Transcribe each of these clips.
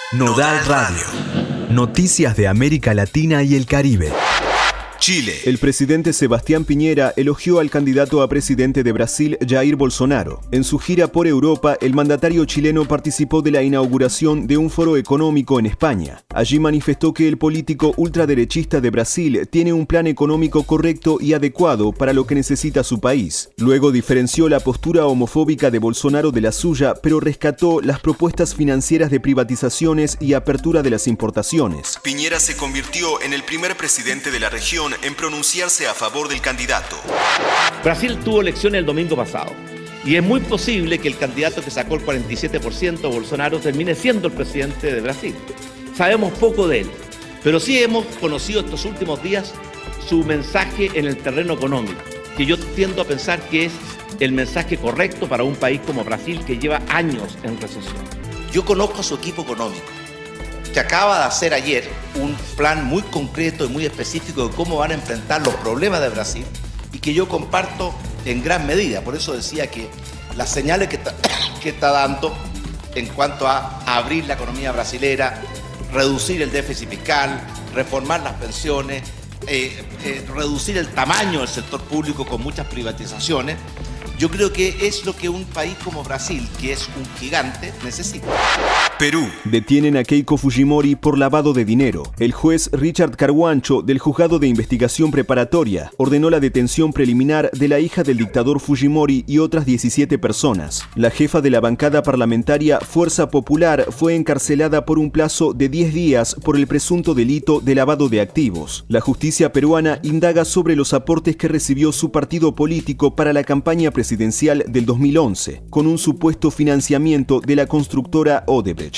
Nodal Radio. Noticias de América Latina y el Caribe. Chile. El presidente Sebastián Piñera elogió al candidato a presidente de Brasil, Jair Bolsonaro. En su gira por Europa, el mandatario chileno participó de la inauguración de un foro económico en España. Allí manifestó que el político ultraderechista de Brasil tiene un plan económico correcto y adecuado para lo que necesita su país. Luego diferenció la postura homofóbica de Bolsonaro de la suya, pero rescató las propuestas financieras de privatizaciones y apertura de las importaciones. Piñera se convirtió en el primer presidente de la región en pronunciarse a favor del candidato. Brasil tuvo elecciones el domingo pasado y es muy posible que el candidato que sacó el 47%, Bolsonaro, termine siendo el presidente de Brasil. Sabemos poco de él, pero sí hemos conocido estos últimos días su mensaje en el terreno económico, que yo tiendo a pensar que es el mensaje correcto para un país como Brasil que lleva años en recesión. Yo conozco a su equipo económico, que acaba de hacer ayer un plan muy concreto y muy específico de cómo van a enfrentar los problemas de Brasil y que yo comparto en gran medida. Por eso decía que las señales que está dando en cuanto a abrir la economía brasilera, reducir el déficit fiscal, reformar las pensiones, reducir el tamaño del sector público con muchas privatizaciones, yo creo que es lo que un país como Brasil, que es un gigante, necesita. Perú. Detienen a Keiko Fujimori por lavado de dinero. El juez Richard Carguancho, del Juzgado de Investigación Preparatoria, ordenó la detención preliminar de la hija del dictador Fujimori y otras 17 personas. La jefa de la bancada parlamentaria Fuerza Popular fue encarcelada por un plazo de 10 días por el presunto delito de lavado de activos. La justicia peruana indaga sobre los aportes que recibió su partido político para la campaña presidencial del 2011, con un supuesto financiamiento de la constructora Odebrecht.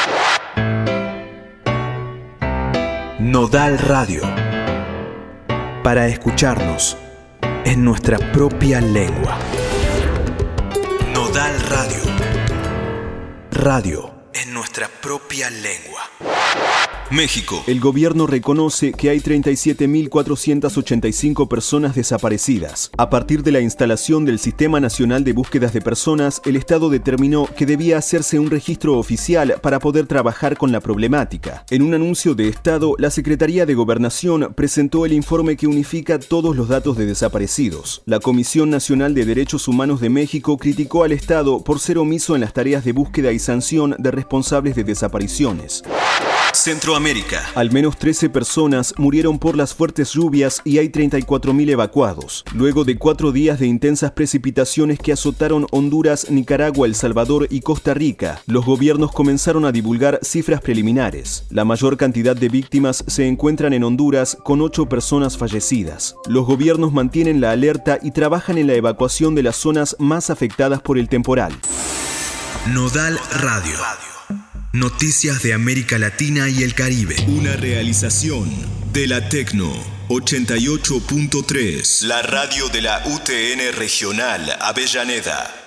Nodal Radio. Para escucharnos en nuestra propia lengua. Nodal Radio. Radio en nuestra propia lengua. México. El gobierno reconoce que hay 37.485 personas desaparecidas. A partir de la instalación del Sistema Nacional de Búsquedas de Personas, el Estado determinó que debía hacerse un registro oficial para poder trabajar con la problemática. En un anuncio de Estado, la Secretaría de Gobernación presentó el informe que unifica todos los datos de desaparecidos. La Comisión Nacional de Derechos Humanos de México criticó al Estado por ser omiso en las tareas de búsqueda y sanción de responsables de desapariciones. Centroamérica. Al menos 13 personas murieron por las fuertes lluvias y hay 34.000 evacuados. Luego de 4 días de intensas precipitaciones que azotaron Honduras, Nicaragua, El Salvador y Costa Rica, los gobiernos comenzaron a divulgar cifras preliminares. La mayor cantidad de víctimas se encuentran en Honduras, con 8 personas fallecidas. Los gobiernos mantienen la alerta y trabajan en la evacuación de las zonas más afectadas por el temporal. Nodal Radio. Noticias de América Latina y el Caribe. Una realización de la Tecno 88.3. La radio de la UTN Regional Avellaneda.